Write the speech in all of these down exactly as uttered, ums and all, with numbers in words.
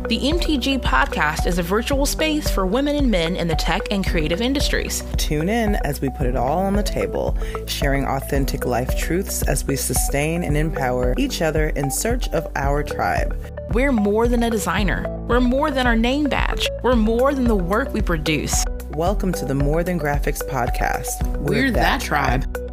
The M T G podcast is a virtual space for women and men in the tech and creative industries. Tune in as we put it all on the table, sharing authentic life truths as we sustain and empower each other in search of our tribe. We're more than a designer. We're more than our name badge. We're more than the work we produce. Welcome to the More Than Graphics podcast. We're, We're that, that tribe. tribe.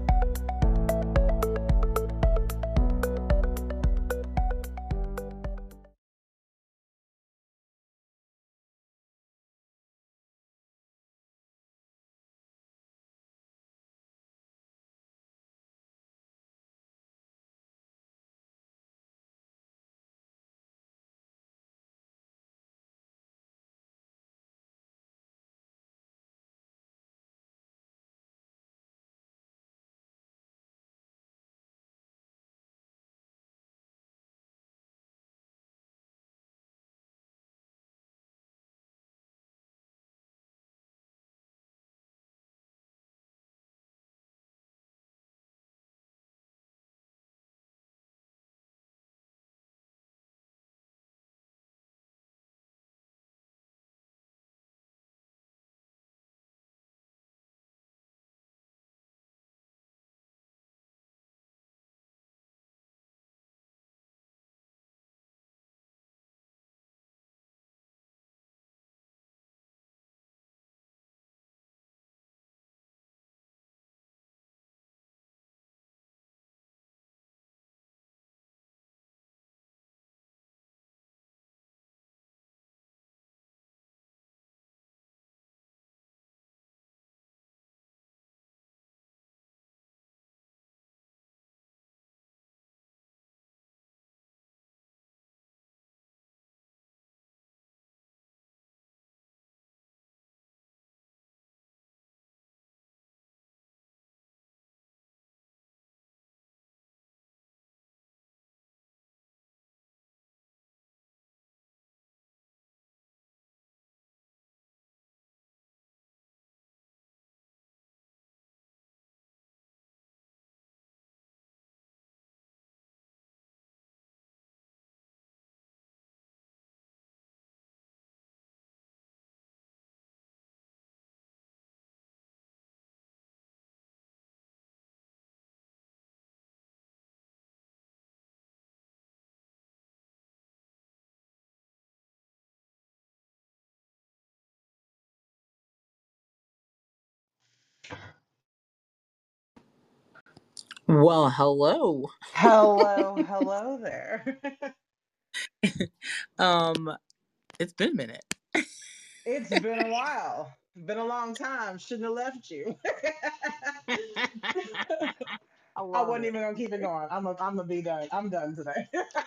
Well, hello. Hello, hello there. um, it's been a minute. It's been a while. Been a long time. Shouldn't have left you. I, I wasn't it. even gonna keep it going. I'm a, I'm gonna be done. I'm done today.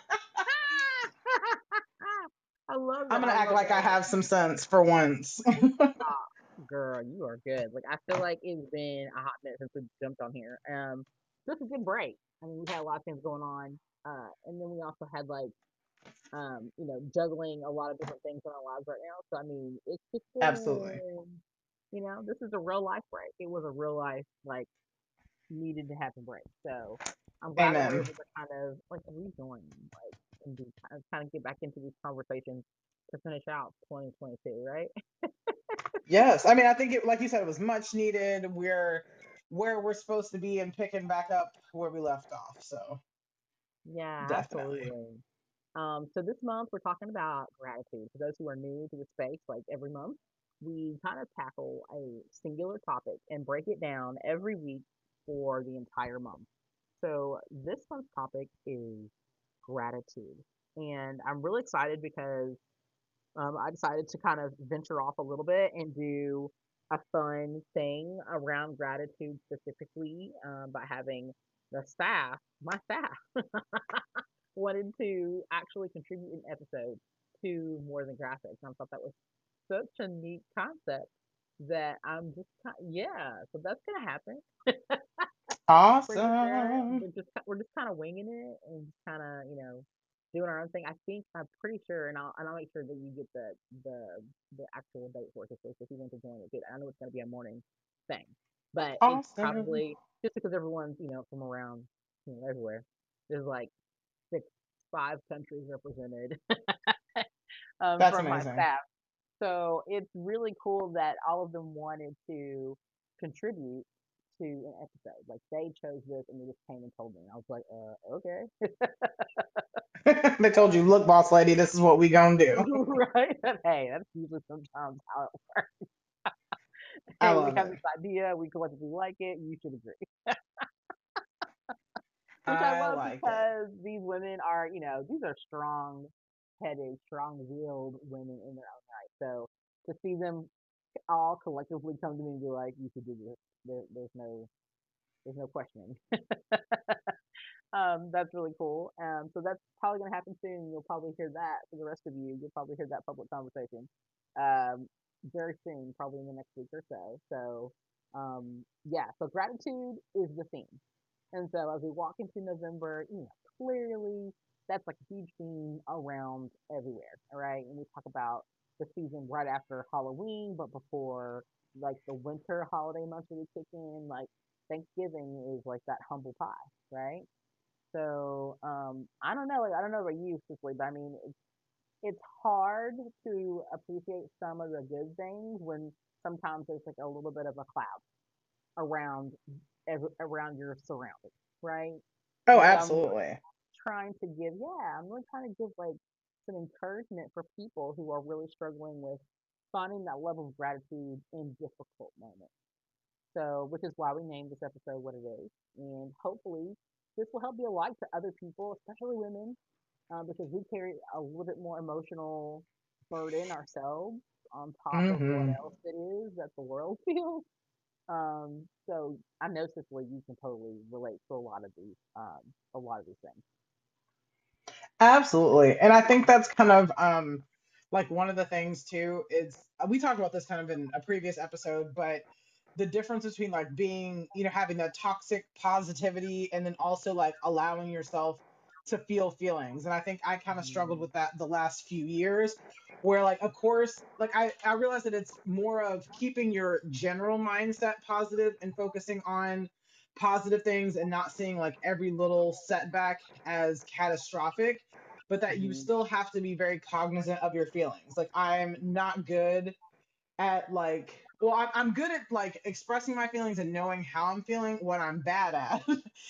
I love it. I'm gonna I act like it. I have some sense for once. Oh, girl, you are good. Like I feel like it's been a hot minute since we jumped on here. Um, just a good break. I mean, we had a lot of things going on, uh, and then we also had like, um, you know, juggling a lot of different things in our lives right now. So I mean, it's just been, Absolutely. You know, this is a real life break. It was a real life like needed to have a break. So I'm glad Amen. that we're able to kind of like rejoin, like, and do, kind of get back into these conversations to finish out twenty twenty-two, right? Yes, I mean, I think it, like you said, it was much needed. We're where we're supposed to be and picking back up where we left off. So yeah, definitely. Absolutely. Um, so this month we're talking about gratitude. For those who are new to the space, like every month, we kind of tackle a singular topic and break it down every week for the entire month. So this month's topic is gratitude. And I'm really excited because um, I decided to kind of venture off a little bit and do a fun thing around gratitude specifically um, by having the staff, my staff, wanted to actually contribute an episode to More Than Graphics. And I thought that was such a neat concept that I'm just kind yeah, so that's gonna happen. Awesome. We're just, we're just we're just kind of winging it and just kind of you know doing our own thing. I think I'm pretty sure, and I'll and I'll make sure that you get the the the actual date for it if you want to join it. I know it's gonna be a morning thing, but awesome. It's probably just because everyone's you know from around you know everywhere. There's like six five countries represented. um, That's from my amazing. staff. So it's really cool that all of them wanted to contribute to an episode. Like they chose this and they just came and told me. And I was like, uh, okay. They told you, look, boss lady, this is what we gonna do. Right? Hey, that's usually sometimes how it works. I Hey, we love have it. this idea, we collectively like it, you should agree. Which I I love like it. because these women are, you know, these are strong headed, strong willed women in their own right. So to see them all collectively come to me and be like, you should do this, there, there's no there's no questioning. Um, that's really cool. Um, so that's probably going to happen soon. You'll probably hear that for the rest of you. You'll probably hear that public conversation um, very soon, probably in the next week or so. So, um, yeah, so gratitude is the theme. And so as we walk into November, you know, clearly that's like a huge theme around everywhere. All right. And we talk about the season right after Halloween, but before like the winter holiday months really kick in, like Thanksgiving is like that humble pie, right? So um, I don't know. Like, I don't know about you, Cicely, but I mean, it's it's hard to appreciate some of the good things when sometimes there's like a little bit of a cloud around ev- around your surroundings, right? Oh, And so I'm absolutely. trying to give, yeah, I'm really trying to give like some encouragement for people who are really struggling with finding that level of gratitude in difficult moments. So, which is why we named this episode what it is. And hopefully, this will help be a light to other people, especially women, uh, because we carry a little bit more emotional burden ourselves on top of what Hmm. else it is that the world feels. Um, so I know, Cicely, you can totally relate to a lot of these, um, a lot of these things. Absolutely. And I think that's kind of um like one of the things too is uh, we talked about this kind of in a previous episode, but the difference between like being, you know, having that toxic positivity and then also like allowing yourself to feel feelings. And I think I kind of struggled Mm, with that the last few years where like of course like I I realize that it's more of keeping your general mindset positive and focusing on positive things and not seeing like every little setback as catastrophic, but that you mhm, still have to be very cognizant of your feelings. Like I'm not good at like well I'm, I'm good at like expressing my feelings and knowing how I'm feeling. What I'm bad at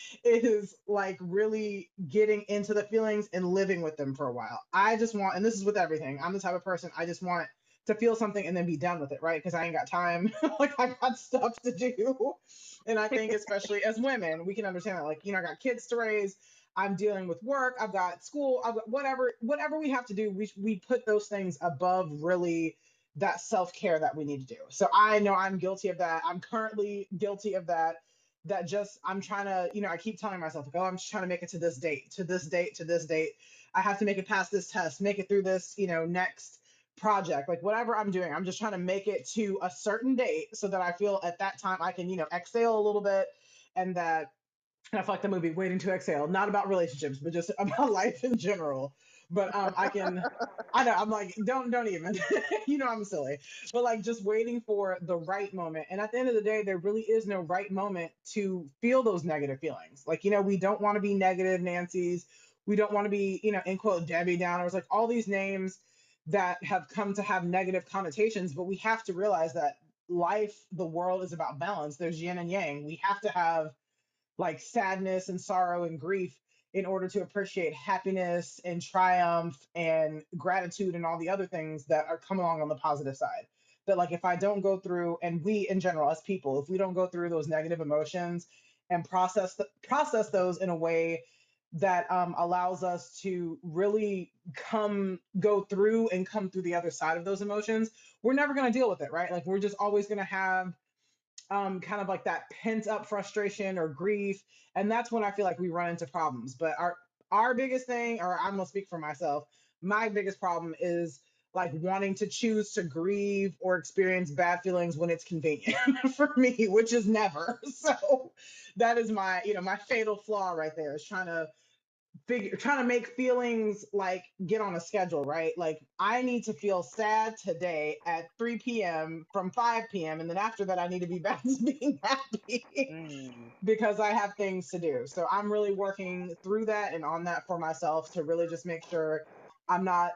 is like really getting into the feelings and living with them for a while. I just want, and this is with everything, I'm the type of person, I just want to feel something and then be done with it, right? Because I ain't got time. Like I got stuff to do. And I think especially as women we can understand that, like, you know, I got kids to raise, I'm dealing with work, I've got school, I've got whatever whatever we have to do, we we put those things above really that self-care that we need to do. So I know I'm guilty of that. I'm currently guilty of that. That just I'm trying to, you know, I keep telling myself, like, oh, I'm just trying to make it to this date, to this date, to this date. I have to make it past this test, make it through this, you know, next project, like whatever I'm doing, I'm just trying to make it to a certain date so that I feel at that time I can, you know, exhale a little bit and that and I feel like the movie Waiting to Exhale, not about relationships, but just about life in general. But um, I can, I know, I'm like, don't, don't even, you know, I'm silly, but like just waiting for the right moment. And at the end of the day, there really is no right moment to feel those negative feelings. Like, you know, we don't want to be negative Nancy's. We don't want to be, you know, in quote, Debbie Downers, like all these names that have come to have negative connotations. But we have to realize that life, the world is about balance. There's yin and yang. We have to have like sadness and sorrow and grief in order to appreciate happiness and triumph and gratitude and all the other things that are come along on the positive side. That like if I don't go through, and we in general as people, if we don't go through those negative emotions and process the, process those in a way that um, allows us to really come go through and come through the other side of those emotions, we're never going to deal with it, right? Like we're just always going to have um, kind of like that pent up frustration or grief, and that's when I feel like we run into problems. But our our biggest thing, or I'm gonna speak for myself, my biggest problem is like wanting to choose to grieve or experience bad feelings when it's convenient for me, which is never. So that is my, you know, my fatal flaw right there is trying to figure trying to make feelings like get on a schedule, right? Like I need to feel sad today at three p.m. from five p.m. and then after that I need to be back to being happy mm, because I have things to do. So I'm really working through that and on that for myself to really just make sure I'm not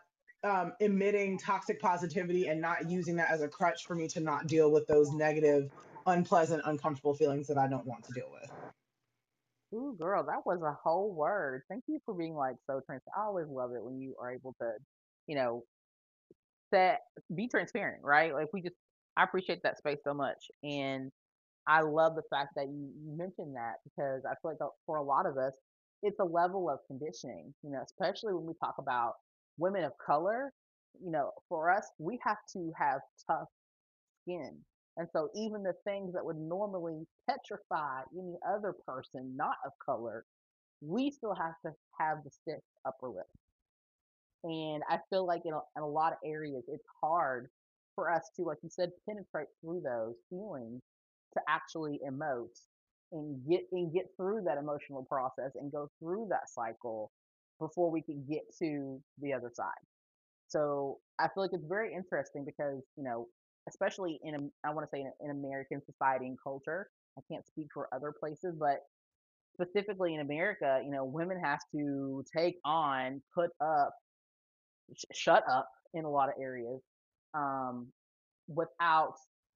um, emitting toxic positivity and not using that as a crutch for me to not deal with those negative, unpleasant, uncomfortable feelings that I don't want to deal with. Ooh, girl, that was a whole word. Thank you for being like so transparent. I always love it when you are able to, you know, set be transparent, right? Like we just I appreciate that space so much. And I love the fact that you, you mentioned that because I feel like uh, for a lot of us, it's a level of conditioning, you know, especially when we talk about women of color, you know, for us, we have to have tough skin. And so even the things that would normally petrify any other person not of color, we still have to have the stiff upper lip. And I feel like in a, in a lot of areas, it's hard for us to, like you said, penetrate through those feelings to actually emote and get and get through that emotional process and go through that cycle before we can get to the other side. So I feel like it's very interesting because, you know, especially in, a- I want to say in, in American society and culture, I can't speak for other places, but specifically in America, you know, women have to take on, put up, sh- shut up in a lot of areas, um, without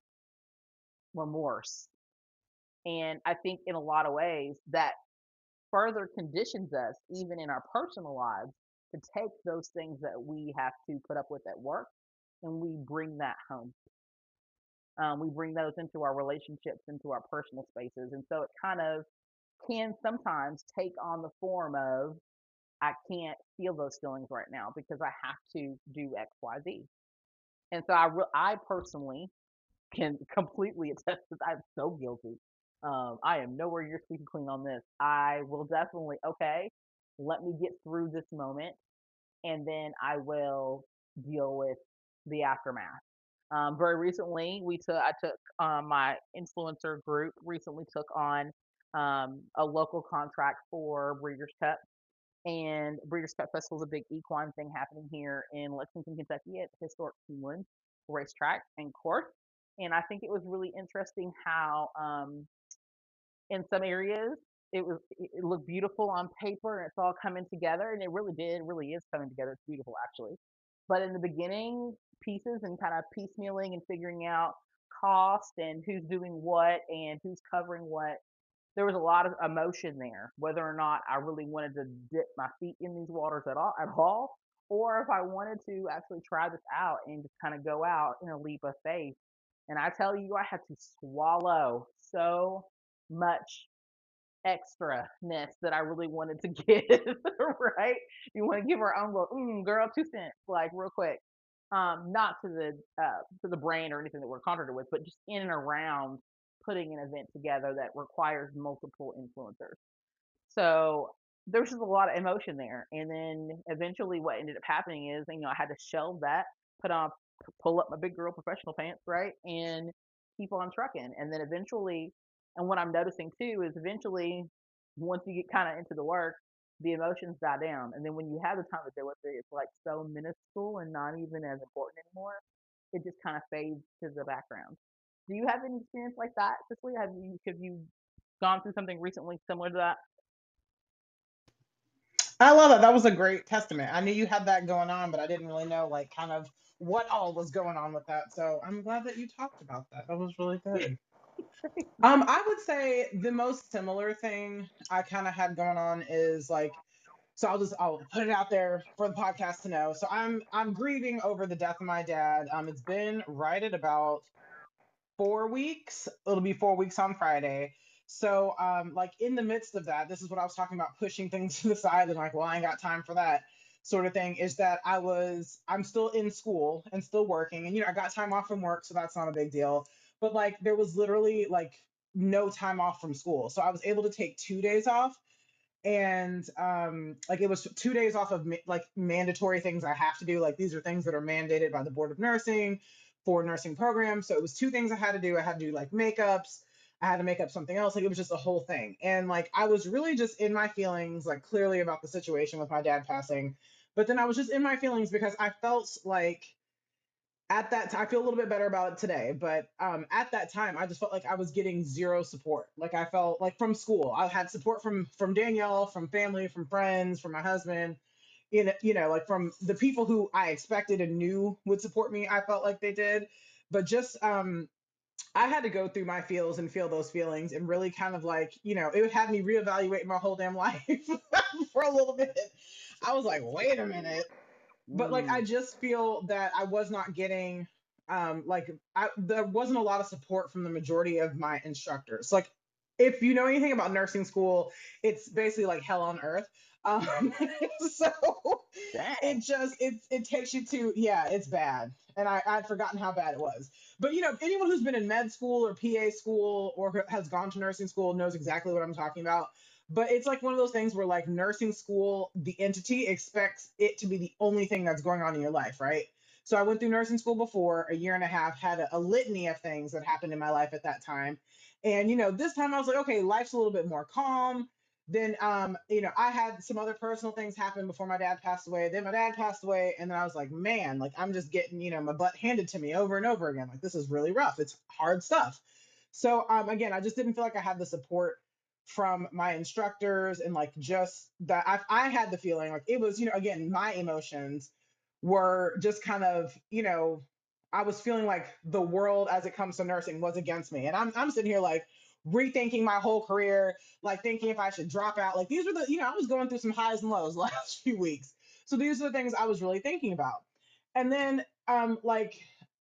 remorse. And I think in a lot of ways that further conditions us, even in our personal lives, to take those things that we have to put up with at work and we bring that home. Um, we bring those into our relationships, into our personal spaces. And so it kind of can sometimes take on the form of, I can't feel those feelings right now because I have to do X, Y, Z. And so I, re- I personally can completely attest that I'm so guilty. Um, I am nowhere near squeaky clean on this. I will definitely, okay, let me get through this moment and then I will deal with the aftermath. Um, very recently, we took I took um, my influencer group recently took on um, a local contract for Breeders' Cup, and Breeders' Cup Festival is a big equine thing happening here in Lexington, Kentucky at historic Keeneland Racetrack and Course. And I think it was really interesting how um, in some areas it was it looked beautiful on paper and it's all coming together, and it really did, really is coming together. It's beautiful actually. But in the beginning, pieces and kind of piecemealing and figuring out cost and who's doing what and who's covering what, there was a lot of emotion there, whether or not I really wanted to dip my feet in these waters at all, at all, or if I wanted to actually try this out and just kind of go out in a leap of faith. And I tell you, I had to swallow so much extra-ness that I really wanted to give, right? You want to give our own little, mm, girl, two cents, like real quick. Um, not to the uh, to the brand or anything that we're contracted with, but just in and around putting an event together that requires multiple influencers. So there's just a lot of emotion there. And then eventually what ended up happening is, you know, I had to shelve that, put on, pull up my big girl professional pants, right? And keep on trucking. And then eventually, and what I'm noticing too is eventually, once you get kind of into the work, the emotions die down. And then when you have the time to deal with it, it's like so minuscule and not even as important anymore. It just kind of fades to the background. Do you have any experience like that, Cicely? Have you have you gone through something recently similar to that? I love it. That was a great testament. I knew you had that going on, but I didn't really know like kind of what all was going on with that. So I'm glad that you talked about that. That was really good. Um, I would say the most similar thing I kind of had going on is like, so I'll just I'll put it out there for the podcast to know. So I'm I'm grieving over the death of my dad. Um, it's been right at about four weeks. It'll be four weeks on Friday. So um, like in the midst of that, this is what I was talking about, pushing things to the side and like, well, I ain't got time for that sort of thing. Is that I was I'm still in school and still working, and you know I got time off from work, so that's not a big deal. But like there was literally like no time off from school, so I was able to take two days off, and um like it was two days off of ma- like mandatory things I have to do. Like these are things that are mandated by the board of nursing for nursing programs. So it was two things I had to do. I had to do like makeups, I had to make up something else. Like it was just a whole thing. And like I was really just in my feelings, like clearly about the situation with my dad passing. But then I was just in my feelings because I felt like at that time, I feel a little bit better about it today, but um, at that time, I just felt like I was getting zero support. Like I felt like from school, I had support from from Danielle, from family, from friends, from my husband, in, you know, like from the people who I expected and knew would support me, I felt like they did. But just um I had to go through my feels and feel those feelings and really kind of like, you know, it would have me reevaluate my whole damn life for a little bit. I was like, wait a minute. But like I Mm. just feel that I was not getting um like I there wasn't a lot of support from the majority of my instructors. Like if you know anything about nursing school, it's basically like hell on earth. Um so Dang. it just it it takes you to, yeah, it's bad. And I, I'd forgotten how bad it was. But you know, anyone who's been in med school or P A school or has gone to nursing school knows exactly what I'm talking about. But it's like one of those things where like nursing school, the entity expects it to be the only thing that's going on in your life, right? So I went through nursing school before a year and a half, had a, a litany of things that happened in my life at that time. And you know, this time I was like, okay, life's a little bit more calm. Then um, you know, I had some other personal things happen before my dad passed away. Then my dad passed away, and then I was like, man, like I'm just getting, you know, my butt handed to me over and over again. Like this is really rough. It's hard stuff. So um again, I just didn't feel like I had the support from my instructors, and like just that I, I had the feeling like it was, you know, again, my emotions were just kind of, you know, I was feeling like the world as it comes to nursing was against me. And I'm I'm sitting here like rethinking my whole career, like thinking if I should drop out. Like these were the, you know, I was going through some highs and lows the last few weeks. So these are the things I was really thinking about. And then um like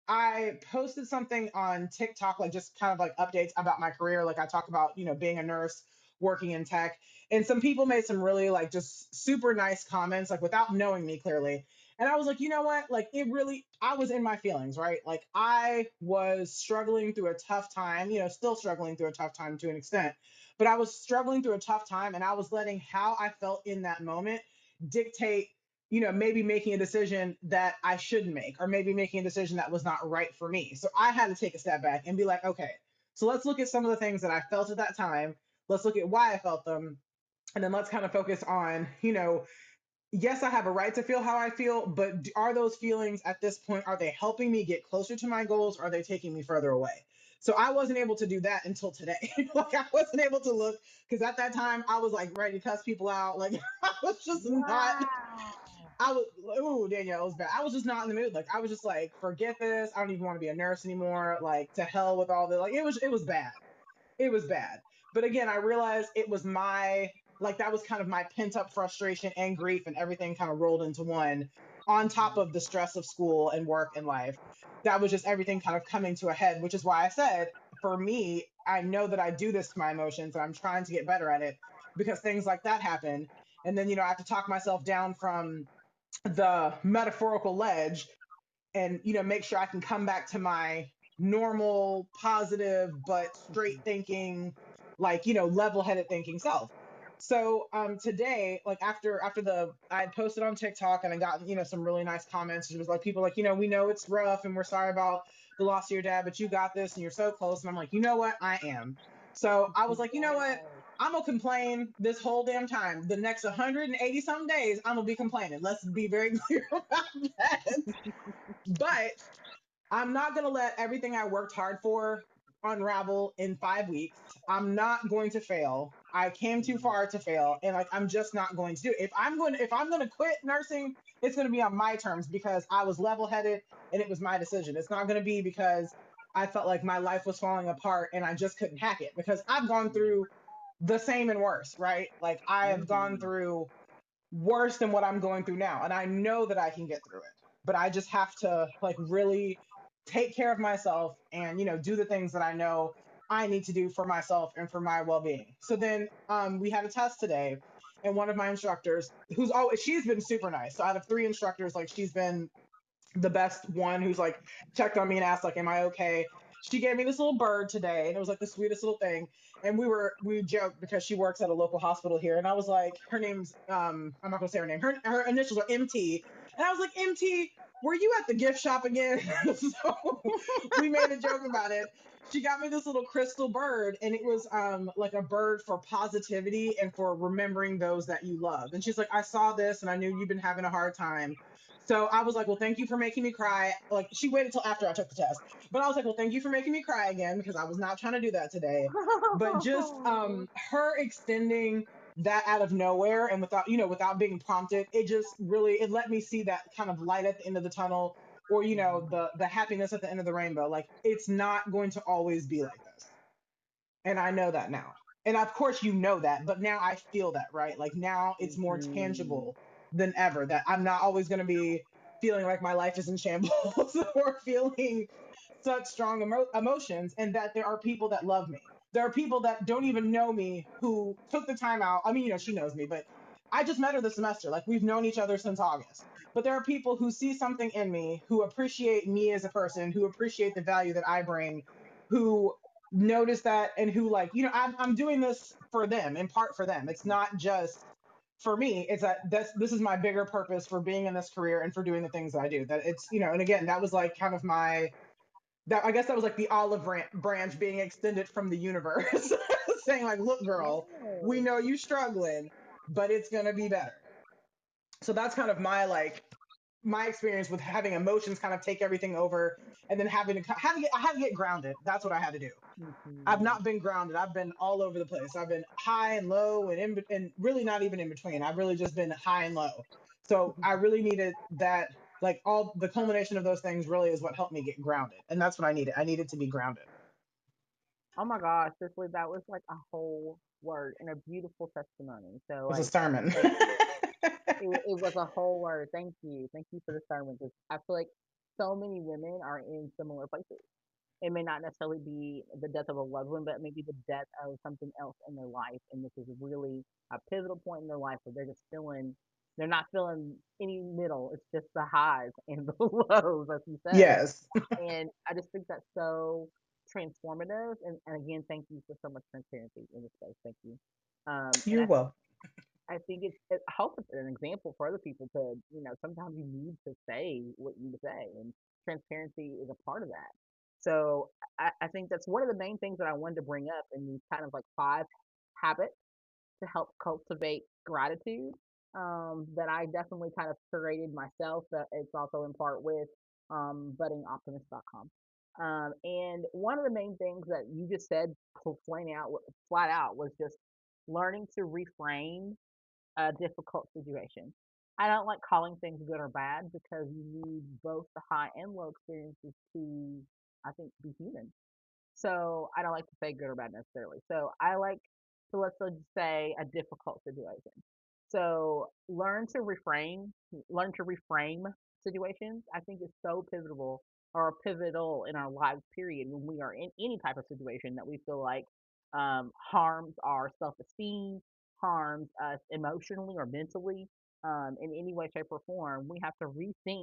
I posted something on TikTok, like just kind of like updates about my career. Like I talk about, you know, being a nurse, working in tech. And some people made some really like just super nice comments, like without knowing me clearly. And I was like, you know what? Like it really, I was in my feelings, right? Like I was struggling through a tough time, you know, still struggling through a tough time to an extent, but I was struggling through a tough time, and I was letting how I felt in that moment dictate, you know, maybe making a decision that I shouldn't make, or maybe making a decision that was not right for me. So I had to take a step back and be like, okay, so let's look at some of the things that I felt at that time. Let's look at why I felt them. And then let's kind of focus on, you know, yes, I have a right to feel how I feel, but are those feelings at this point, are they helping me get closer to my goals? Or are they taking me further away? So I wasn't able to do that until today. Like I wasn't able to look, because at that time I was like ready to cuss people out. Like I was just not, Wow. I was, ooh, Danielle, it was bad. I was just not in the mood. Like I was just like, forget this. I don't even want to be a nurse anymore. Like to hell with all the, like it was, it was bad. It was bad. But again, I realized it was my, like that was kind of my pent up frustration and grief and everything kind of rolled into one, on top of the stress of school and work and life. That was just everything kind of coming to a head, which is why I said, for me, I know that I do this to my emotions and I'm trying to get better at it, because things like that happen. And then, you know, I have to talk myself down from the metaphorical ledge and, you know, make sure I can come back to my normal, positive, but straight thinking, like, you know, level-headed thinking self. So um today, like after after the I had posted on TikTok and I got, you know, some really nice comments. It was like people like, you know, we know it's rough and we're sorry about the loss of your dad, but you got this and you're so close. And I'm like, you know what? I am. So I was like, you know what? Yes. I'm gonna complain this whole damn time. The next one hundred eighty some days, I'm gonna be complaining. Let's be very clear about that. But I'm not going to let everything I worked hard for unravel in five weeks. I'm not going to fail. I came too Mm. far to fail, and like I'm just not going to do it. If I'm going to, if I'm going to quit nursing, it's going to be on my terms because I was level-headed and it was my decision. It's not going to be because I felt like my life was falling apart and I just couldn't hack it, because I've gone through the same and worse, right? Like I have gone Mhm. through worse than what I'm going through now. And I know that I can get through it. But I just have to like really take care of myself and, you know, do the things that I know I need to do for myself and for my well-being. So then um, we had a test today, and one of my instructors, who's always, she's been super nice. So out of three instructors, like she's been the best one, who's like checked on me and asked like, am I okay? She gave me this little bird today, and it was like the sweetest little thing. And we were we joked because she works at a local hospital here, and I was like, her name's um I'm not gonna say her name. Her her initials are M T, and I was like, M T, were you at the gift shop again? So we made a joke about it. She got me this little crystal bird, and it was um like a bird for positivity and for remembering those that you love. And she's like, I saw this and I knew you've been having a hard time. So I was like, well, thank you for making me cry. Like she waited till after I took the test, but I was like, well, thank you for making me cry again, because I was not trying to do that today. But just um her extending that out of nowhere and without, you know, without being prompted, it just really, it let me see that kind of light at the end of the tunnel, or, you know, Mhm. the the happiness at the end of the rainbow. Like, it's not going to always be like this. And I know that now. And of course you know that, but now I feel that, right? Like, now it's more Mhm. tangible than ever that I'm not always going to be feeling like my life is in shambles or feeling such strong emo- emotions, and that there are people that love me. There are people that don't even know me who took the time out. I mean, you know, she knows me, but I just met her this semester. Like, we've known each other since August. But there are people who see something in me, who appreciate me as a person, who appreciate the value that I bring, who notice that, and who, like, you know, I'm, I'm doing this for them, in part for them. It's not just for me. It's that this this is my bigger purpose for being in this career and for doing the things that I do. That it's, you know, and again, that was like kind of my, that, I guess that was like the olive branch being extended from the universe, saying like, look, girl, we Yes. know you struggling, but it's gonna be better. So that's kind of my, like, my experience with having emotions kind of take everything over, and then having to having to get, I had to get grounded. That's what I had to do. I've Mhm. not been grounded. I've been all over the place. I've been high and low, and in, and really not even in between. I've really just been high and low. So I really needed that, like, all the culmination of those things really is what helped me get grounded. And that's what I needed. I needed to be grounded. Oh my gosh, Cicely, that was like a whole word and a beautiful testimony. So It's a like, sermon. thank you. It, wa- it was a whole word. Thank you. Thank you for the sermon, because I feel like so many women are in similar places. It may not necessarily be the death of a loved one, but maybe the death of something else in their life. And this is really a pivotal point in their life where they're just feeling, they're not feeling any middle. It's just the highs and the lows, as you said. Yes. And I just think that's so transformative. And, and again, thank you for so much transparency in this space. Thank you. Um, and You're I think welcome. I think it's, it, I hope it's an example for other people to, you know, sometimes you need to say what you need to say, and transparency is a part of that. So I, I think that's one of the main things that I wanted to bring up in these kind of like five habits to help cultivate gratitude, um, that I definitely kind of curated myself. That it's also in part with um, budding optimist dot com. Um, and one of the main things that you just said flat out, flat out was just learning to reframe a difficult situation. I don't like calling things good or bad, because you need both the high and low experiences to, I think, be human. So I don't like to say good or bad necessarily. So I like to, let's just say, a difficult situation. So learn to reframe, learn to reframe situations. I think is so pivotal, or pivotal in our lives. Period. When we are in any type of situation that we feel like um, harms our self-esteem, harms us emotionally or mentally, um, in any way, shape, or form, we have to rethink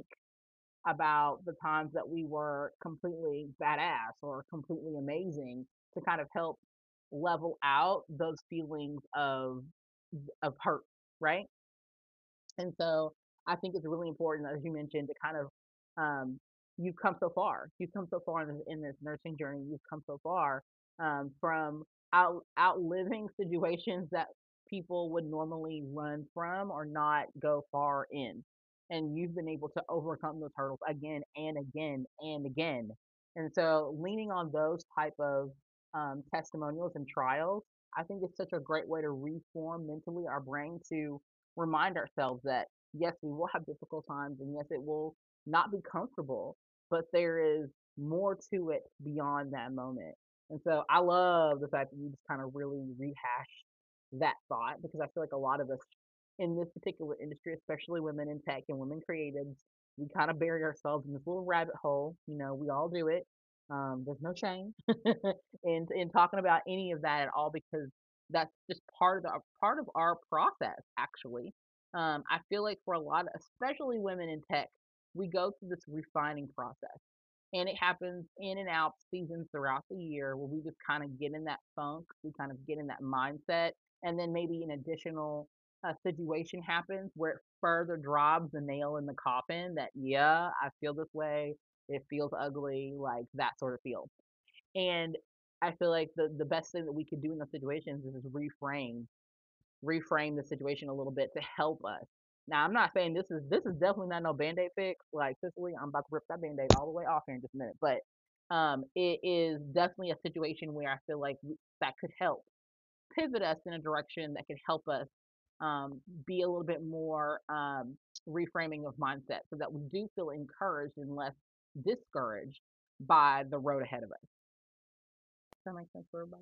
about the times that we were completely badass or completely amazing, to kind of help level out those feelings of of hurt, right? And so I think it's really important, as you mentioned, to kind of um, you've come so far. You've come so far in this, in this nursing journey. You've come so far um, from out outliving situations that people would normally run from or not go far in, and you've been able to overcome those hurdles again and again and again. And so leaning on those type of um, testimonials and trials, I think it's such a great way to reform mentally our brain, to remind ourselves that yes, we will have difficult times, and yes, it will not be comfortable, but there is more to it beyond that moment. And so I love the fact that you just kind of really rehash that thought, because I feel like a lot of us in this particular industry, especially women in tech and women creatives, we kind of bury ourselves in this little rabbit hole. You know, we all do it. Um, there's no shame in in talking about any of that at all, because that's just part of the part of our process, actually. Um, I feel like for a lot of, especially women in tech, we go through this refining process, and it happens in and out seasons throughout the year, where we just kind of get in that funk, we kind of get in that mindset, and then maybe an additional uh, situation happens where it further drives the nail in the coffin that, yeah, I feel this way, it feels ugly, like that sort of feel. And I feel like the the best thing that we could do in those situations is just reframe reframe the situation a little bit to help us. Now, I'm not saying this is this is definitely not no band-aid fix. Like, Cicely, I'm about to rip that band-aid all the way off here in just a minute. But um, it is definitely a situation where I feel like we, that could help. pivot us in a direction that could help us um, be a little bit more um, reframing of mindset so that we do feel encouraged and less discouraged by the road ahead of us. Does that make sense for everybody?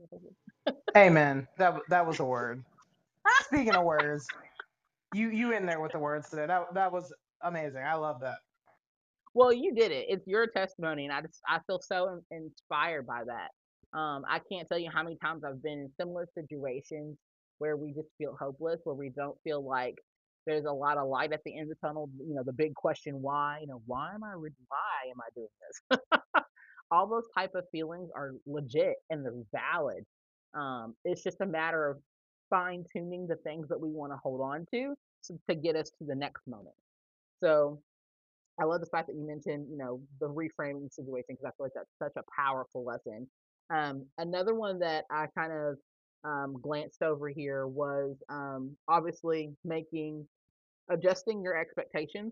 Amen. That w- that was a word. Speaking of words, you you in there with the words today. That that was amazing. I love that. Well, you did it. It's your testimony, and I just I feel so in- inspired by that. Um, I can't tell you how many times I've been in similar situations where we just feel hopeless, where we don't feel like there's a lot of light at the end of the tunnel. You know, the big question, why? You know, why am I? re- Why am I doing this? All those type of feelings are legit and they're valid. Um, it's just a matter of fine tuning the things that we want to hold on to, so, to get us to the next moment. So I love the fact that you mentioned, you know, the reframing situation because I feel like that's such a powerful lesson. Um, another one that I kind of um, glanced over here was um, obviously making adjusting your expectations.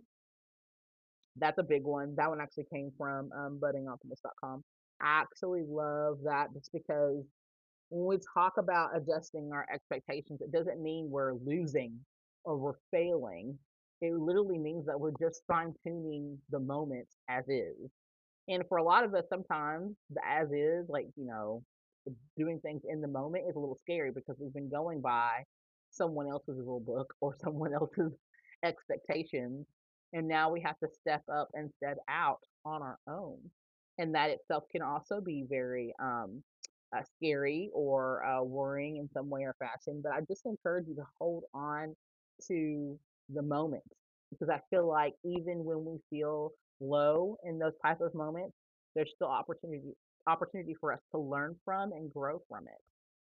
That's a big one. That one actually came from um, budding optimist dot com. I actually love that just because when we talk about adjusting our expectations, it doesn't mean we're losing or we're failing. It literally means that we're just fine tuning the moment as is. And for a lot of us, sometimes the as is, like, you know, doing things in the moment is a little scary because we've been going by someone else's rule book or someone else's expectations. And now we have to step up and step out on our own. And that itself can also be very um, uh, scary or uh, worrying in some way or fashion. But I just encourage you to hold on to the moment because I feel like even when we feel low in those type of moments, there's still opportunity opportunity for us to learn from and grow from it.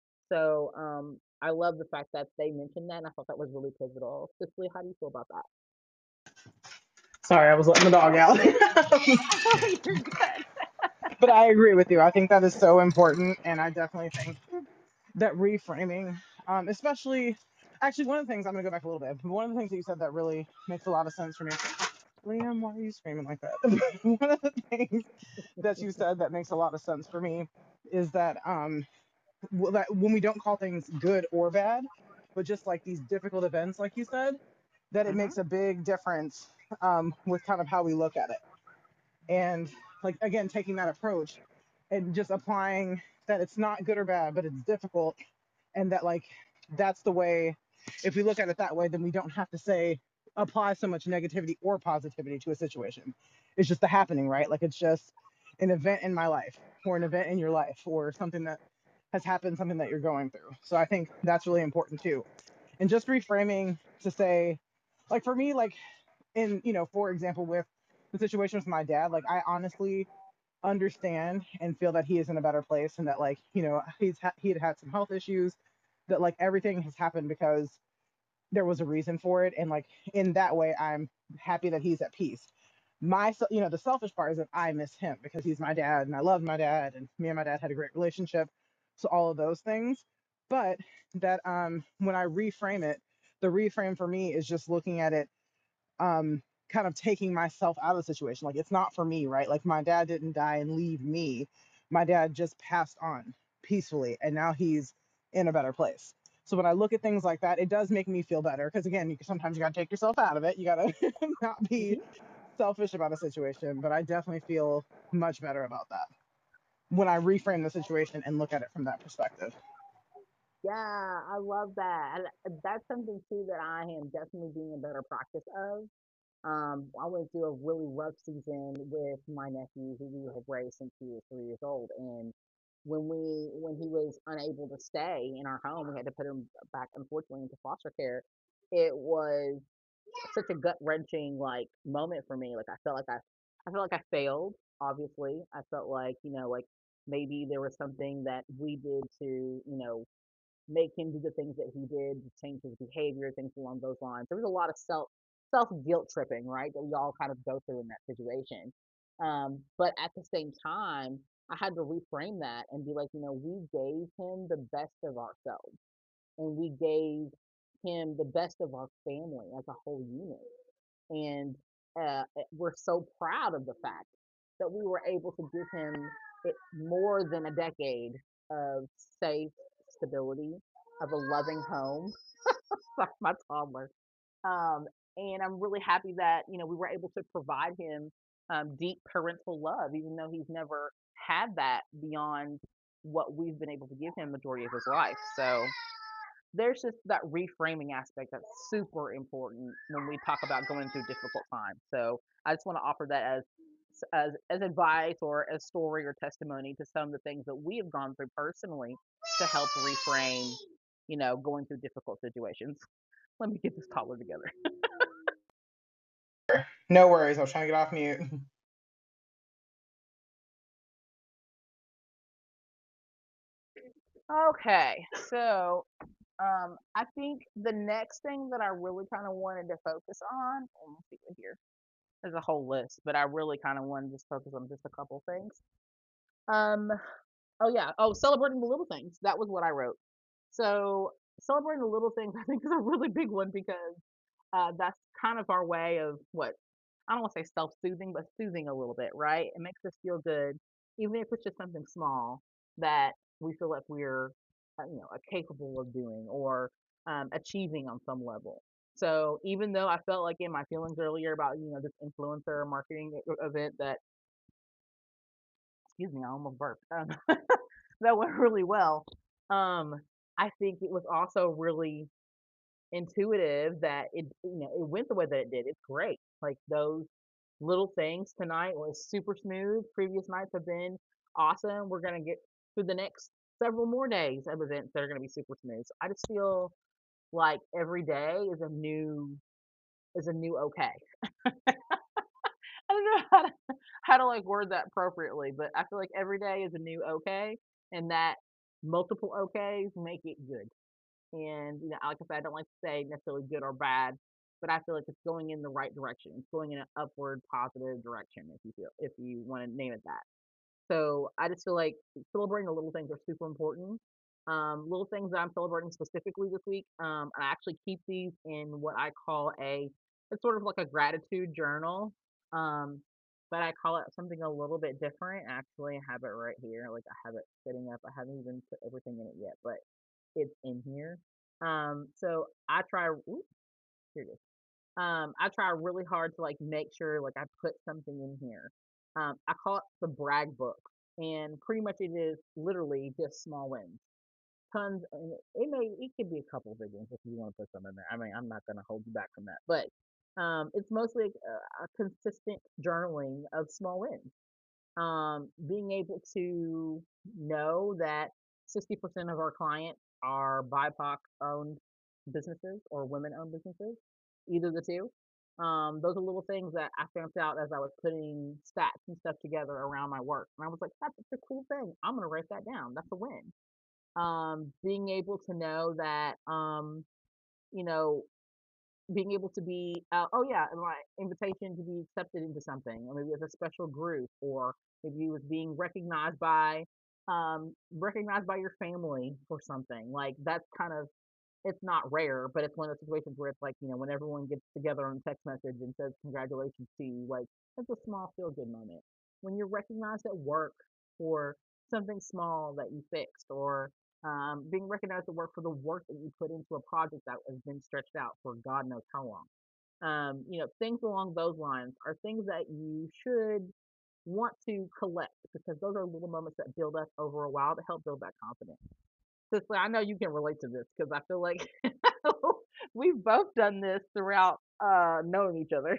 So um, I love the fact that they mentioned that, and I thought that was really pivotal. Cicely, how do you feel about that? Sorry, I was letting the dog out. You're good. But I agree with you. I think that is so important, and I definitely think that reframing, um, especially, actually, one of the things I'm gonna go back a little bit. One of the things that you said that really makes a lot of sense for me. Liam, why are you screaming like that? One of the things that you said that makes a lot of sense for me is that um w- that when we don't call things good or bad, but just like these difficult events, like you said, that it Hmm. makes a big difference um, with kind of how we look at it. And like again, taking that approach and just applying that it's not good or bad, but it's difficult, and that like that's the way. If we look at it that way, then we don't have to say apply so much negativity or positivity to a situation. It's just the happening, right? Like it's just an event in my life or an event in your life or something that has happened, something that you're going through. So I think that's really important too. And just reframing to say, like for me, like in, you know, for example, with the situation with my dad, like I honestly understand and feel that he is in a better place and that like, you know, he's ha- he had had some health issues, that like everything has happened because there was a reason for it, and like in that way I'm happy that he's at peace. My se- you know, the selfish part is that I miss him because he's my dad and I love my dad and me and my dad had a great relationship, so all of those things. But that um when I reframe it, the reframe for me is just looking at it, um kind of taking myself out of the situation. Like it's not for me, right? Like my dad didn't die and leave me. My dad just passed on peacefully and now he's in a better place. So when I look at things like that, it does make me feel better because again, you sometimes you got to take yourself out of it. You got to not be Hmm. selfish about a situation, but I definitely feel much better about that when I reframe the situation and look at it from that perspective. Yeah, I love that. And uh, that's something too that I am definitely being a better practice of. Um, I went through a really rough season with my nephew who we have raised since he was three years old. And when we when he was unable to stay in our home, we had to put him back unfortunately into foster care. It was such a gut wrenching like moment for me. Like I felt like I I felt like I failed, obviously. I felt like, you know, like maybe there was something that we did to, you know, make him do the things that he did to change his behavior, things along those lines. There was a lot of self self guilt tripping, right, that we all kind of go through in that situation. Um, but at the same time, I had to reframe that and be like, you know, we gave him the best of ourselves, and we gave him the best of our family as a whole unit. And uh, eh, we're so proud of the fact that we were able to give him it more than a decade of safe stability of a loving home. Sorry, my toddler. Um, and I'm really happy that, you know, we were able to provide him um, deep parental love, even though he's never had that beyond what we've been able to give him majority of his life. So there's just that reframing aspect that's super important when we talk about going through difficult times. So I just want to offer that as as as advice or as story or testimony to some of the things that we have gone through personally to help reframe, you know, going through difficult situations. Let me get this toddler together. No worries. I was trying to get off mute. Okay, so um, I think the next thing that I really kind of wanted to focus on, let me see what here. There's a whole list, but I really kind of wanted to just focus on just a couple things. Um, oh yeah, oh celebrating the little things. That was what I wrote. So celebrating the little things, I think, is a really big one because uh, that's kind of our way of what I don't want to say self-soothing, but soothing a little bit, right? It makes us feel good, even if it's just something small that we feel like we're, uh, you know, uh, capable of doing or um, achieving on some level. So even though I felt like in my feelings earlier about, you know, this influencer marketing e- e, event that, excuse me, I almost burped, um, that went really well. Um, I think it was also really intuitive that it, you know, it went the way that it did. It's great. Like those little things tonight was super smooth. Previous nights have been awesome. We're gonna get through the next several more days of events that are gonna be super smooth. So I just feel like every day is a new is a new okay. I don't know how to how to like word that appropriately, but I feel like every day is a new okay, and that multiple okays make it good. And you know, like I said, I don't like to say necessarily good or bad, but I feel like it's going in the right direction. It's going in an upward positive direction, if you feel if you want to name it that. So I just feel like celebrating the little things are super important. Um, little things that I'm celebrating specifically this week. Um, I actually keep these in what I call a it's sort of like a gratitude journal. Um, but I call it something a little bit different. Actually, I have it right here. Like I have it sitting up. I haven't even put everything in it yet, but it's in here. Um, so I try. Ooh, here it is. Um, I try really hard to like make sure like I put something in here. Um, I call it the brag book, and pretty much it is literally just small wins. Tons. And it may it could be a couple of big ones if you want to put some in there. I mean, I'm not gonna hold you back from that, but um, it's mostly a, a consistent journaling of small wins. Um, being able to know that sixty percent of our clients are B I P O C owned businesses or women owned businesses, either the two. Um, those are little things that I found out as I was putting stats and stuff together around my work. And I was like, that's a cool thing. I'm going to write that down. That's a win. Um, being able to know that, um, you know, being able to be uh, oh yeah, my invitation to be accepted into something, or maybe as a special group, or maybe it was being recognized by um recognized by your family for something like that's kind of it's not rare, but it's one of those situations where it's like, you know, when everyone gets together on a text message and says congratulations to you, like it's a small feel good moment. When you're recognized at work for something small that you fixed, or um, being recognized at work for the work that you put into a project that has been stretched out for God knows how long. Um, you know, things along those lines are things that you should want to collect because those are little moments that build up over a while to help build that confidence. Cicely, I know you can relate to this because I feel like we've both done this throughout uh, knowing each other.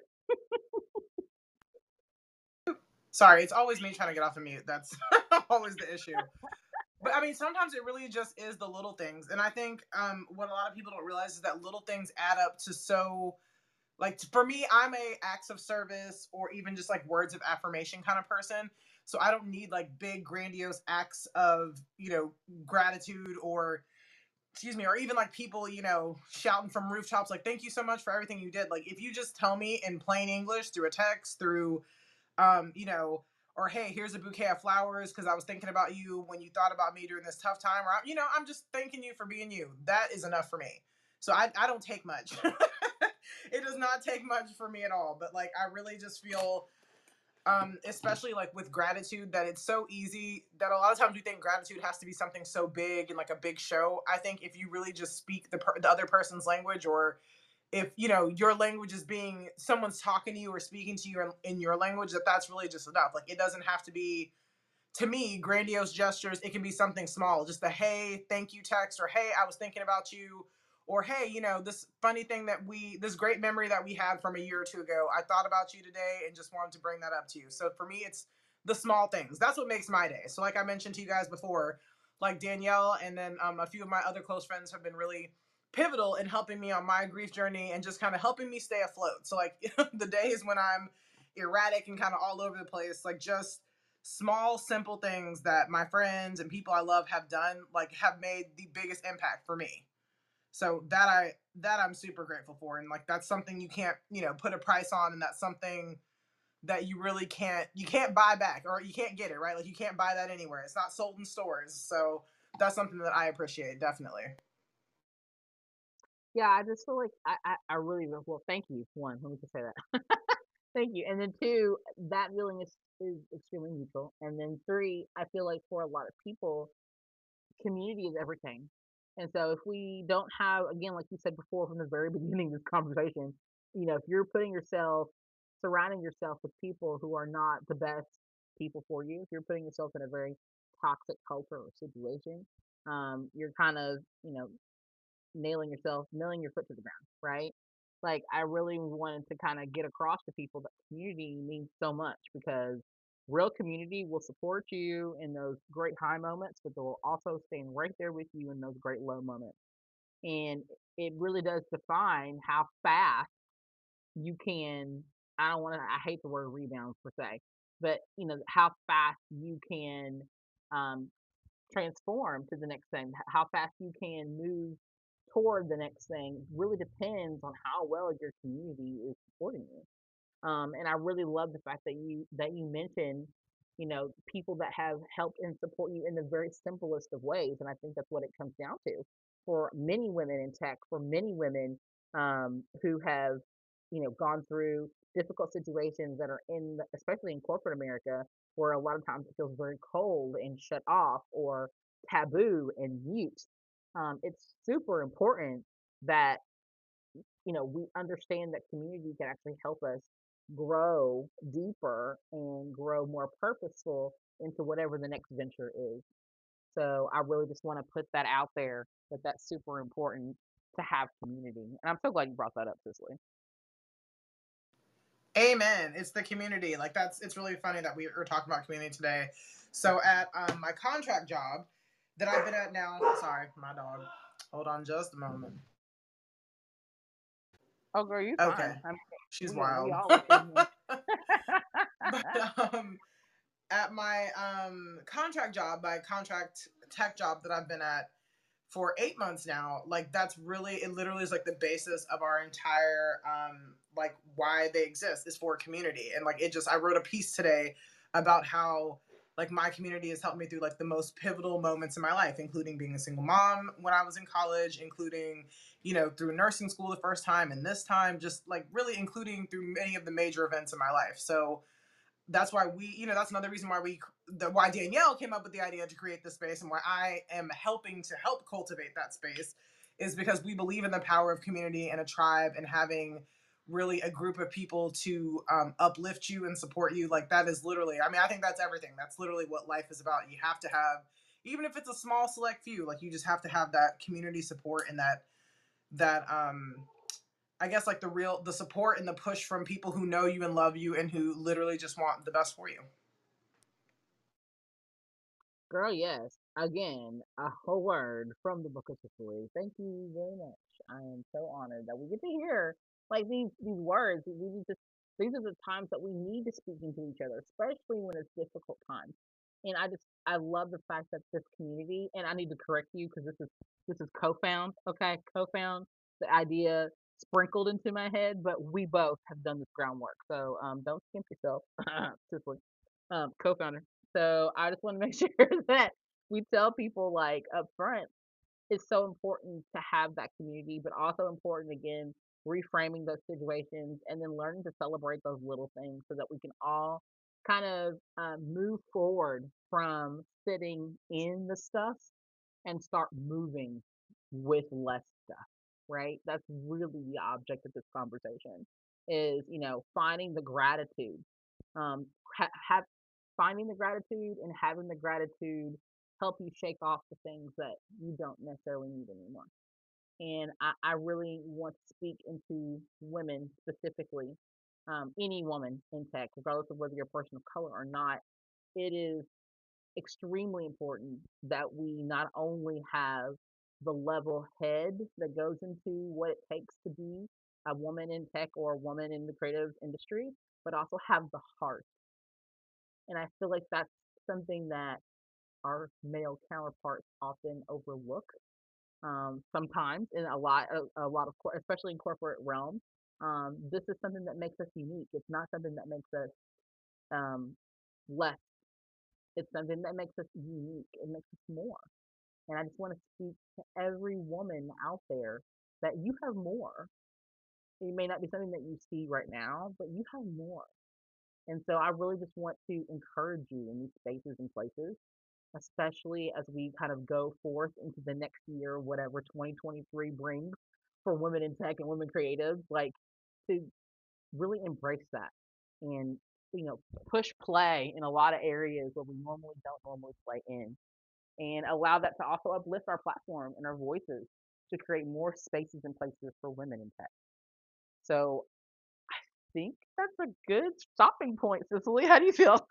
Sorry, it's always me trying to get off the mute. That's always the issue. But I mean, sometimes it really just is the little things. And I think um, what a lot of people don't realize is that little things add up to so, like, for me, I'm a acts of service or even just like words of affirmation kind of person. So I don't need like big, grandiose acts of, you know, gratitude or, excuse me, or even like people, you know, shouting from rooftops, like, thank you so much for everything you did. Like, if you just tell me in plain English through a text, through, um, you know, or hey, here's a bouquet of flowers because I was thinking about you when you thought about me during this tough time, or you know, I'm just thanking you for being you. That is enough for me. So I, I don't take much. It does not take much for me at all. But like, I really just feel Um, especially like with gratitude, that it's so easy that a lot of times we think gratitude has to be something so big and like a big show. I think if you really just speak the, per- the other person's language, or if you know your language is being someone's talking to you or speaking to you in, in your language, that that's really just enough. Like it doesn't have to be, to me, grandiose gestures. It can be something small, just a hey, thank you text, or hey, I was thinking about you, or hey, you know, this funny thing that we, this great memory that we had from a year or two ago, I thought about you today and just wanted to bring that up to you. So for me, it's the small things. That's what makes my day. So like I mentioned to you guys before, like Danielle and then um, a few of my other close friends have been really pivotal in helping me on my grief journey and just kind of helping me stay afloat. So like the days when I'm erratic and kind of all over the place, like just small simple things that my friends and people I love have done, like have made the biggest impact for me. So that I that I'm super grateful for, and like that's something you can't, you know, put a price on, and that's something that you really can't you can't buy back, or you can't get it, right? Like you can't buy that anywhere. It's not sold in stores. So that's something that I appreciate, definitely. Yeah, I just feel like I, I, I really well, thank you. One, let me just say that. Thank you. And then two, that feeling is, is extremely neutral. And then three, I feel like for a lot of people, community is everything. And so if we don't have, again, like you said before from the very beginning of this conversation, you know, if you're putting yourself, surrounding yourself with people who are not the best people for you, if you're putting yourself in a very toxic culture or situation, um, you're kind of, you know, nailing yourself, nailing your foot to the ground, right? Like I really wanted to kind of get across to people that community means so much, because real community will support you in those great high moments, but they'll also stand right there with you in those great low moments. And it really does define how fast you can, I don't want to, I hate the word rebound per se, but you know, how fast you can um, transform to the next thing. How fast you can move toward the next thing really depends on how well your community is supporting you. Um, and I really love the fact that you that you mentioned, you know, people that have helped and support you in the very simplest of ways. And I think that's what it comes down to for many women in tech, for many women um, who have, you know, gone through difficult situations that are in, the, especially in corporate America, where a lot of times it feels very cold and shut off or taboo and mute. Um, it's super important that you know, we understand that community can actually help us grow deeper and grow more purposeful into whatever the next venture is. So I really just want to put that out there that that's super important to have community. And I'm so glad you brought that up, Cicely. Amen. It's the community. Like that's, it's really funny that we were talking about community today. So at um, my contract job that I've been at now, sorry, my dog. Hold on just a moment. Oh, girl, you Okay. fine. I'm, She's we we wild. all listening. But um, at my um, contract job, my contract tech job that I've been at for eight months now, like that's really, it literally is like the basis of our entire um, like why they exist is for community. And like it just, I wrote a piece today about how like my community has helped me through like the most pivotal moments in my life, including being a single mom when I was in college, including, you know, through nursing school the first time and this time, just like really including through many of the major events in my life. So that's why we, you know, that's another reason why we, the, why Danielle came up with the idea to create this space, and why I am helping to help cultivate that space, is because we believe in the power of community and a tribe, and having really a group of people to um, uplift you and support you. Like that is literally, I mean, I think that's everything. That's literally what life is about. You have to have, even if it's a small select few, like you just have to have that community support, and that, that, um, I guess like the real, the support and the push from people who know you and love you and who literally just want the best for you. Girl, yes. Again, a whole word from the Book of Cicely. Thank you very much. I am so honored that we get to hear like these these words. These are just these are the times that we need to speak into each other, especially when it's difficult times. And I just I love the fact that this community, and I need to correct you because this is this is co-found, okay, co-found the idea sprinkled into my head, but we both have done this groundwork. So um, don't skimp yourself, Cicely, um, co-founder. So I just want to make sure that we tell people like up front, it's so important to have that community, but also important again, reframing those situations and then learning to celebrate those little things so that we can all kind of uh, move forward from sitting in the stuff and start moving with less stuff, right? That's really the object of this conversation is, you know, finding the gratitude, um, ha- have finding the gratitude and having the gratitude help you shake off the things that you don't necessarily need anymore. And I, I really want to speak into women specifically, um, any woman in tech, regardless of whether you're a person of color or not. It is extremely important that we not only have the level head that goes into what it takes to be a woman in tech or a woman in the creative industry, but also have the heart. And I feel like that's something that our male counterparts often overlook, um, sometimes in a lot of a lot of cor- especially in corporate realm. Um, this is something that makes us unique. It's not something that makes us um, less. It's something that makes us unique. It makes us more. And I just want to speak to every woman out there that you have more. It may not be something that you see right now, but you have more. And so I really just want to encourage you in these spaces and places, especially as we kind of go forth into the next year, whatever twenty twenty-three brings for women in tech and women creatives, like to really embrace that and, you know, push play in a lot of areas where we normally don't normally play in and allow that to also uplift our platform and our voices to create more spaces and places for women in tech. So I think that's a good stopping point, Cicely. How do you feel?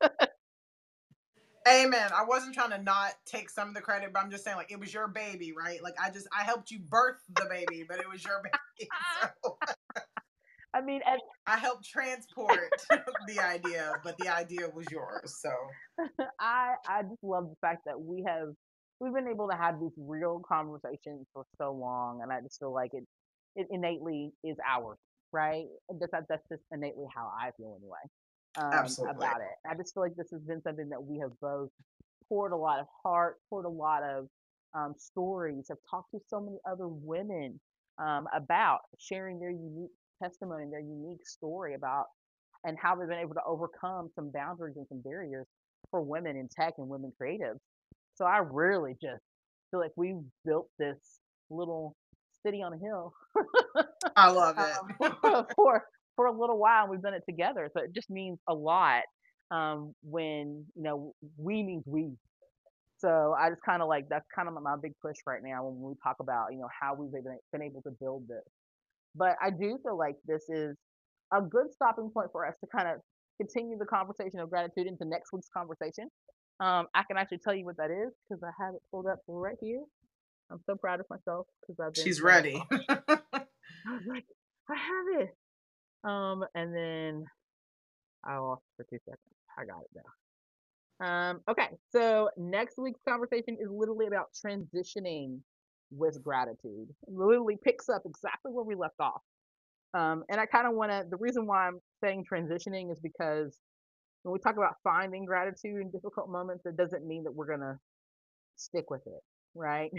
Amen. I wasn't trying to not take some of the credit, but I'm just saying, like, it was your baby, right? Like, I just, I helped you birth the baby, but it was your baby. So I mean, and I helped transport the idea, but the idea was yours. So, I I just love the fact that we have we've been able to have these real conversations for so long, and I just feel like it it innately is ours, right? That's that's just innately how I feel anyway, um, absolutely. about it. I just feel like this has been something that we have both poured a lot of heart, poured a lot of um, stories, have talked to so many other women um, about sharing their unique testimony, their unique story about and how they've been able to overcome some boundaries and some barriers for women in tech and women creatives. So I really just feel like we've built this little city on a hill I love it. um, for for a little while. And we've done it together, so it just means a lot um, when you know we means we. So I just kind of like that's kind of my big push right now when we talk about you know how we've been, been able to build this. But I do feel like this is a good stopping point for us to kind of continue the conversation of gratitude into next week's conversation. Um, I can actually tell you what that is because I have it pulled up right here. I'm so proud of myself because I've been She's so. ready. I was like, I have it. Um, and then I lost for two seconds. I got it now. Um, okay, so next week's conversation is literally about transitioning with gratitude. It literally picks up exactly where we left off. Um, and I kind of want to, the reason why I'm saying transitioning is because when we talk about finding gratitude in difficult moments, it doesn't mean that we're going to stick with it, right?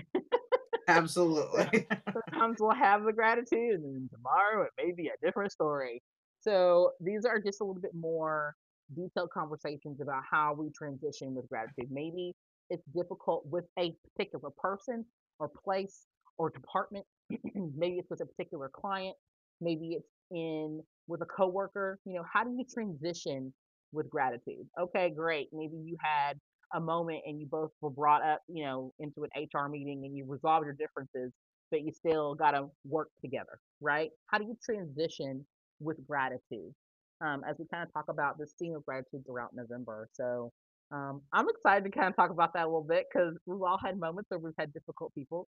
Absolutely. Sometimes we'll have the gratitude and then tomorrow it may be a different story. So these are just a little bit more detailed conversations about how we transition with gratitude. Maybe it's difficult with a particular person or place or department. Maybe it's with a particular client. Maybe it's in with a coworker. You know, how do you transition with gratitude? Okay, great. Maybe you had a moment and you both were brought up, you know, into an H R meeting and you resolved your differences, but you still got to work together, right? How do you transition with gratitude? Um, as we kind of talk about this theme of gratitude throughout November. So um, I'm excited to kind of talk about that a little bit because we've all had moments where we've had difficult people.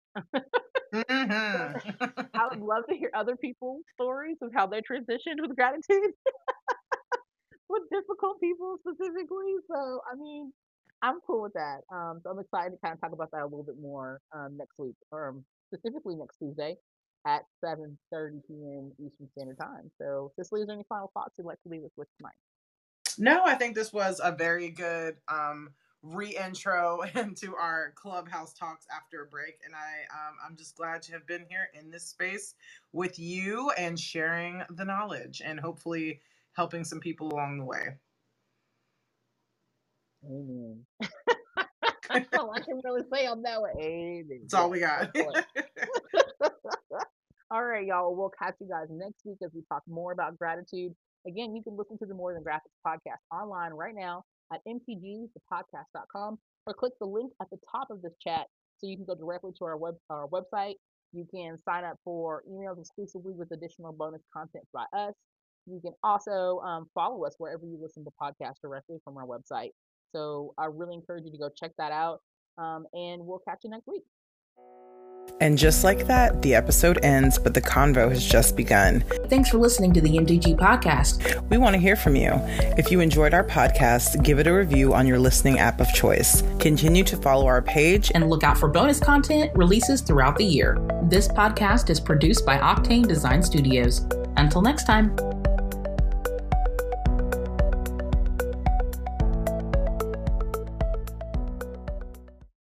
Mm-hmm. I would love to hear other people's stories of how they transitioned with gratitude with difficult people specifically. So, I mean, I'm cool with that. Um, so I'm excited to kind of talk about that a little bit more um, next week, or um, specifically next Tuesday at seven thirty p m. Eastern Standard Time. So, Cicely, is there any final thoughts you'd like to leave us with tonight? No, I think this was a very good um, re-intro into our clubhouse talks after a break, and I um, I'm just glad to have been here in this space with you and sharing the knowledge and hopefully helping some people along the way. Amen. That's all I can really say on that one. Amen. That's all we got. All right, y'all. We'll catch you guys next week as we talk more about gratitude. Again, you can listen to the More Than Graphics podcast online right now at m t g the podcast dot com, or click the link at the top of this chat so you can go directly to our web our website. You can sign up for emails exclusively with additional bonus content by us. You can also um, follow us wherever you listen to podcasts directly from our website. So I really encourage you to go check that out, um, and we'll catch you next week. And just like that, the episode ends, but the convo has just begun. Thanks for listening to the M T G podcast. We want to hear from you. If you enjoyed our podcast, give it a review on your listening app of choice. Continue to follow our page and look out for bonus content releases throughout the year. This podcast is produced by Octane Design Studios. Until next time.